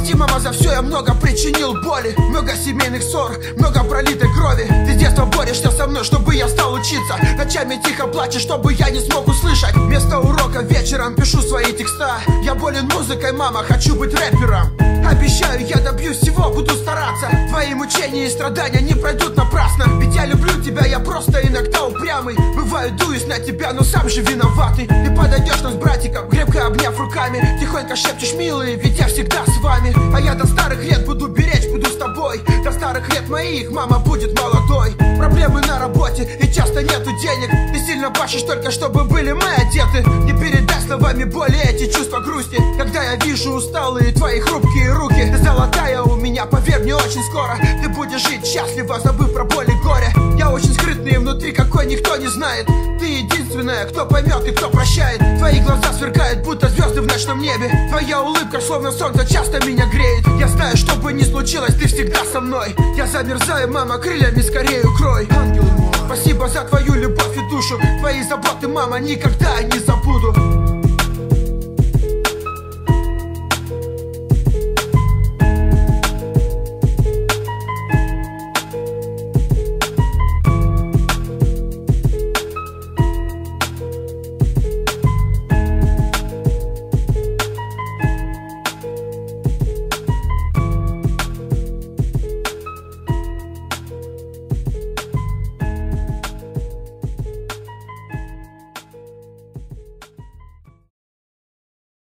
Прости, мама, за все, я много причинил боли. Много семейных ссор, много пролитой крови. Ты с детства борешься со мной, чтобы я стал учиться. Ночами тихо плачешь, чтобы я не смог услышать. Вместо урока вечером пишу свои текста. Я болен музыкой, мама, хочу быть рэпером. Обещаю, я добьюсь всего, буду стараться. Твои мучения и страдания не пройдут напрасно. Ведь я люблю тебя, я просто иногда упрямый. Бываю, дуюсь на тебя, но сам же виноватый. Ты подойдешь нам с братиком, крепко обняв руками. Тихонько шепчешь, милые, ведь я всегда с вами. А я до старых лет буду беречь, буду с тобой. До старых лет моих мама будет молодой. Проблемы на работе и часто нету денег. Ты сильно башишь только, чтобы были мы одеты. Не передай словами боли эти чувства грусти. Когда я вижу усталые твои хрупкие руки. Ты золотая у меня, поверь мне, очень скоро ты будешь жить счастливо, забыв про боль и горе. Я очень скрытный и внутри, какой никто не знает. Ты единственная, кто поймет и кто прощает. Твои глаза сверкают, будто звезды в ночном небе. Твоя улыбка, словно солнце, часто меня греет. Я знаю, что бы ни случилось, ты всегда со мной. Я замерзаю, мама, крыльями скорее укрой. Ангел мой, спасибо за твою любовь и душу. Твои заботы, мама, никогда не забуду.